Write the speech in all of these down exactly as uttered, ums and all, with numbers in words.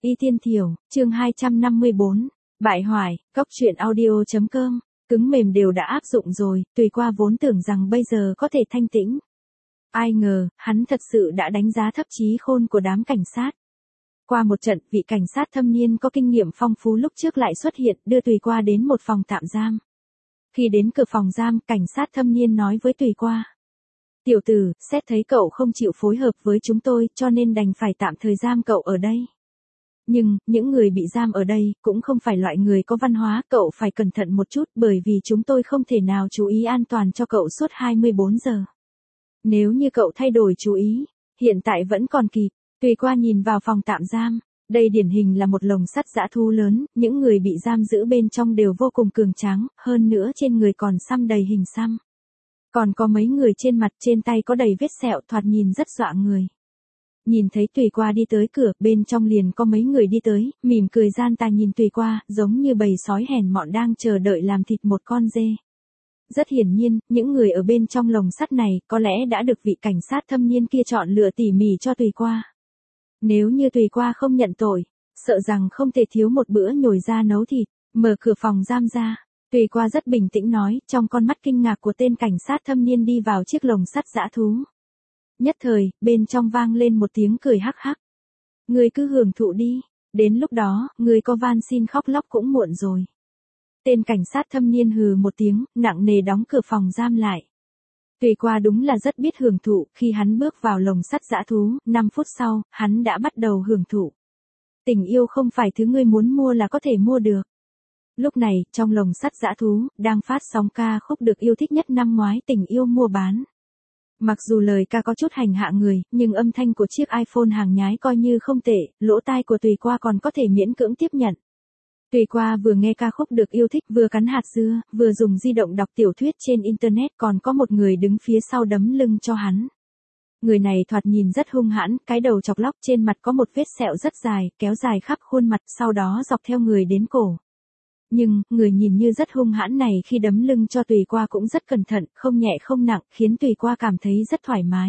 Y Tiên Thiểu, chương hai trăm năm mươi bốn, bại hoại, cốc truyện audio.com, cứng mềm đều đã áp dụng rồi, tùy qua vốn tưởng rằng bây giờ có thể thanh tĩnh. Ai ngờ, hắn thật sự đã đánh giá thấp trí khôn của đám cảnh sát. Qua một trận, vị cảnh sát thâm niên có kinh nghiệm phong phú lúc trước lại xuất hiện, đưa Tùy Qua đến một phòng tạm giam. Khi đến cửa phòng giam, cảnh sát thâm niên nói với Tùy Qua. Tiểu tử, xét thấy cậu không chịu phối hợp với chúng tôi, cho nên đành phải tạm thời giam cậu ở đây. Nhưng, những người bị giam ở đây, cũng không phải loại người có văn hóa, cậu phải cẩn thận một chút, bởi vì chúng tôi không thể nào chú ý an toàn cho cậu suốt hai mươi bốn giờ. Nếu như cậu thay đổi chú ý, hiện tại vẫn còn kịp. Tùy Qua nhìn vào phòng tạm giam, đây điển hình là một lồng sắt dã thú lớn, những người bị giam giữ bên trong đều vô cùng cường tráng, hơn nữa trên người còn xăm đầy hình xăm. Còn có mấy người trên mặt trên tay có đầy vết sẹo thoạt nhìn rất dọa người. Nhìn thấy Tùy Qua đi tới cửa, bên trong liền có mấy người đi tới, mỉm cười gian tà nhìn Tùy Qua, giống như bầy sói hèn mọn đang chờ đợi làm thịt một con dê. Rất hiển nhiên, những người ở bên trong lồng sắt này có lẽ đã được vị cảnh sát thâm niên kia chọn lựa tỉ mỉ cho Tùy Qua. Nếu như Tùy Qua không nhận tội, sợ rằng không thể thiếu một bữa nhồi ra nấu thịt. Mở cửa phòng giam ra, Tùy Qua rất bình tĩnh nói, trong con mắt kinh ngạc của tên cảnh sát thâm niên đi vào chiếc lồng sắt dã thú. Nhất thời, bên trong vang lên một tiếng cười hắc hắc. Ngươi cứ hưởng thụ đi, đến lúc đó, ngươi có van xin khóc lóc cũng muộn rồi. Tên cảnh sát thâm niên hừ một tiếng, nặng nề đóng cửa phòng giam lại. Tùy Qua đúng là rất biết hưởng thụ, khi hắn bước vào lồng sắt dã thú, năm phút sau, hắn đã bắt đầu hưởng thụ. Tình yêu không phải thứ ngươi muốn mua là có thể mua được. Lúc này, trong lồng sắt dã thú, đang phát sóng ca khúc được yêu thích nhất năm ngoái Tình Yêu Mua Bán. Mặc dù lời ca có chút hành hạ người, nhưng âm thanh của chiếc iPhone hàng nhái coi như không tệ, lỗ tai của Tùy Qua còn có thể miễn cưỡng tiếp nhận. Tùy Qua vừa nghe ca khúc được yêu thích, vừa cắn hạt dưa, vừa dùng di động đọc tiểu thuyết trên Internet, còn có một người đứng phía sau đấm lưng cho hắn. Người này thoạt nhìn rất hung hãn, cái đầu chọc lóc, trên mặt có một vết sẹo rất dài, kéo dài khắp khuôn mặt, sau đó dọc theo người đến cổ. Nhưng, người nhìn như rất hung hãn này khi đấm lưng cho Tùy Qua cũng rất cẩn thận, không nhẹ không nặng, khiến Tùy Qua cảm thấy rất thoải mái.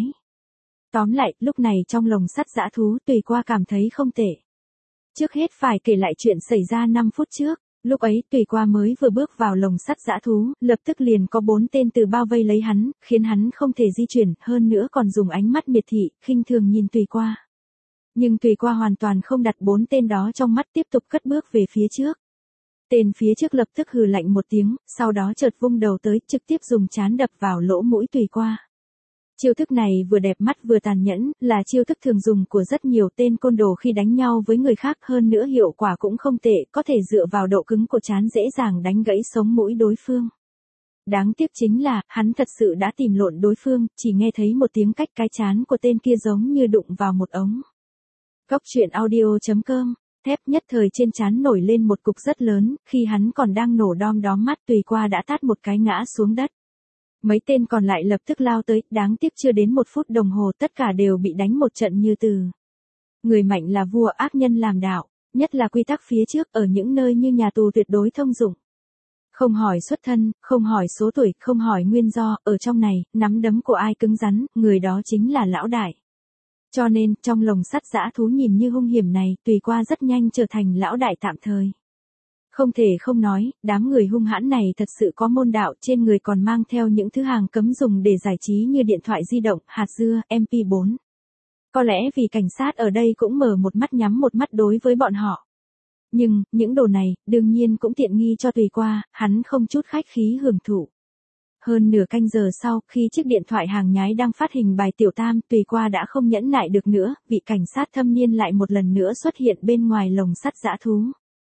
Tóm lại, lúc này trong lồng sắt dã thú, Tùy Qua cảm thấy không tệ. Trước hết phải kể lại chuyện xảy ra năm phút trước, lúc ấy Tùy Qua mới vừa bước vào lồng sắt dã thú, lập tức liền có bốn tên từ bao vây lấy hắn, khiến hắn không thể di chuyển, hơn nữa còn dùng ánh mắt miệt thị, khinh thường nhìn Tùy Qua. Nhưng Tùy Qua hoàn toàn không đặt bốn tên đó trong mắt, tiếp tục cất bước về phía trước. Tên phía trước lập tức hừ lạnh một tiếng, sau đó chợt vung đầu tới, trực tiếp dùng trán đập vào lỗ mũi Tùy Qua. Chiêu thức này vừa đẹp mắt vừa tàn nhẫn, là chiêu thức thường dùng của rất nhiều tên côn đồ khi đánh nhau với người khác, hơn nữa hiệu quả cũng không tệ, có thể dựa vào độ cứng của trán dễ dàng đánh gãy sống mũi đối phương. Đáng tiếc chính là, hắn thật sự đã tìm lộn đối phương, chỉ nghe thấy một tiếng cách cái trán của tên kia giống như đụng vào một ống. Cốc truyện audio.com, thép nhất thời trên trán nổi lên một cục rất lớn, khi hắn còn đang nổ đom đóm mắt Tùy Qua đã tát một cái ngã xuống đất. Mấy tên còn lại lập tức lao tới, đáng tiếc chưa đến một phút đồng hồ tất cả đều bị đánh một trận như từ. Người mạnh là vua, ác nhân làm đạo, nhất là quy tắc phía trước ở những nơi như nhà tù tuyệt đối thông dụng. Không hỏi xuất thân, không hỏi số tuổi, không hỏi nguyên do, ở trong này, nắm đấm của ai cứng rắn, người đó chính là lão đại. Cho nên, trong lồng sắt dã thú nhìn như hung hiểm này, Tùy Qua rất nhanh trở thành lão đại tạm thời. Không thể không nói, đám người hung hãn này thật sự có môn đạo, trên người còn mang theo những thứ hàng cấm dùng để giải trí như điện thoại di động, hạt dưa, em pê bốn. Có lẽ vì cảnh sát ở đây cũng mở một mắt nhắm một mắt đối với bọn họ. Nhưng, những đồ này, đương nhiên cũng tiện nghi cho Tùy Qua, hắn không chút khách khí hưởng thụ. Hơn nửa canh giờ sau, khi chiếc điện thoại hàng nhái đang phát hình bài tiểu tam, Tùy Qua đã không nhẫn nại được nữa, vị cảnh sát thâm niên lại một lần nữa xuất hiện bên ngoài lồng sắt dã thú.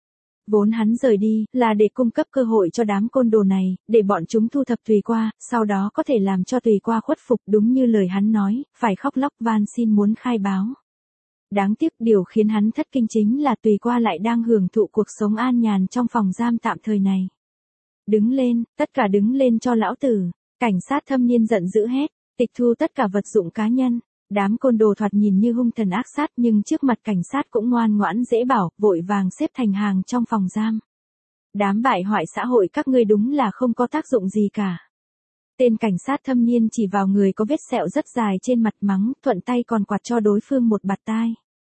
Vốn hắn rời đi, là để cung cấp cơ hội cho đám côn đồ này, để bọn chúng thu thập Tùy Qua, sau đó có thể làm cho Tùy Qua khuất phục, đúng như lời hắn nói, phải khóc lóc van xin muốn khai báo. Đáng tiếc điều khiến hắn thất kinh chính là Tùy Qua lại đang hưởng thụ cuộc sống an nhàn trong phòng giam tạm thời này. Đứng lên, tất cả đứng lên cho lão tử, cảnh sát thâm niên giận dữ hét, tịch thu tất cả vật dụng cá nhân. Đám côn đồ thoạt nhìn như hung thần ác sát nhưng trước mặt cảnh sát cũng ngoan ngoãn dễ bảo, vội vàng xếp thành hàng trong phòng giam. Đám bại hoại xã hội các ngươi đúng là không có tác dụng gì cả. Tên cảnh sát thâm niên chỉ vào người có vết sẹo rất dài trên mặt mắng, thuận tay còn quạt cho đối phương một bạt tai.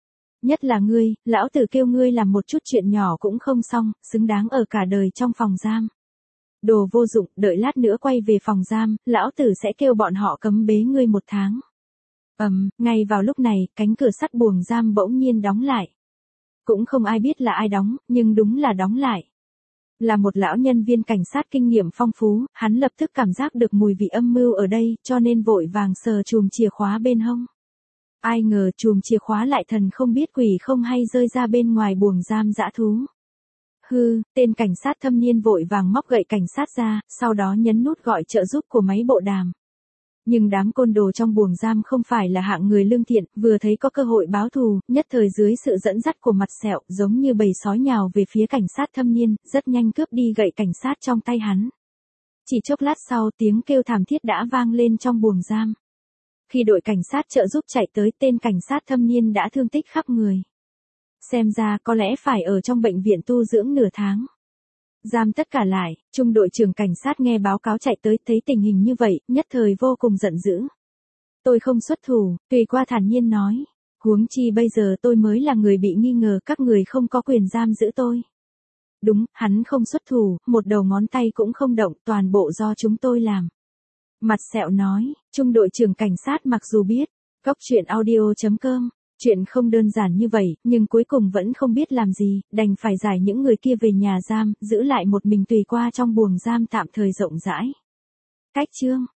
Nhất là ngươi, lão tử kêu ngươi làm một chút chuyện nhỏ cũng không xong, xứng đáng ở cả đời trong phòng giam. Đồ vô dụng, đợi lát nữa quay về phòng giam, lão tử sẽ kêu bọn họ cấm bế ngươi một tháng. Ầm, um, ngay vào lúc này, cánh cửa sắt buồng giam bỗng nhiên đóng lại. Cũng không ai biết là ai đóng, nhưng đúng là đóng lại. Là một lão nhân viên cảnh sát kinh nghiệm phong phú, hắn lập tức cảm giác được mùi vị âm mưu ở đây, cho nên vội vàng sờ chùm chìa khóa bên hông. Ai ngờ chùm chìa khóa lại thần không biết quỷ không hay rơi ra bên ngoài buồng giam dã thú. Hư, tên cảnh sát thâm niên vội vàng móc gậy cảnh sát ra, sau đó nhấn nút gọi trợ giúp của máy bộ đàm. Nhưng đám côn đồ trong buồng giam không phải là hạng người lương thiện, vừa thấy có cơ hội báo thù, nhất thời dưới sự dẫn dắt của mặt sẹo, giống như bầy sói nhào về phía cảnh sát thâm niên, rất nhanh cướp đi gậy cảnh sát trong tay hắn. Chỉ chốc lát sau, tiếng kêu thảm thiết đã vang lên trong buồng giam. Khi đội cảnh sát trợ giúp chạy tới, tên cảnh sát thâm niên đã thương tích khắp người. Xem ra có lẽ phải ở trong bệnh viện tu dưỡng nửa tháng. Giam tất cả lại, trung đội trưởng cảnh sát nghe báo cáo chạy tới, thấy tình hình như vậy, nhất thời vô cùng giận dữ. Tôi không xuất thủ, Tùy Qua thản nhiên nói. Huống chi bây giờ tôi mới là người bị nghi ngờ, các người không có quyền giam giữ tôi. Đúng, hắn không xuất thủ, một đầu ngón tay cũng không động, toàn bộ do chúng tôi làm. Mặt sẹo nói, trung đội trưởng cảnh sát mặc dù biết, góc truyện audio chấm com. Chuyện không đơn giản như vậy, nhưng cuối cùng vẫn không biết làm gì, đành phải giải những người kia về nhà giam, giữ lại một mình Tùy Qua trong buồng giam tạm thời rộng rãi. Cách chương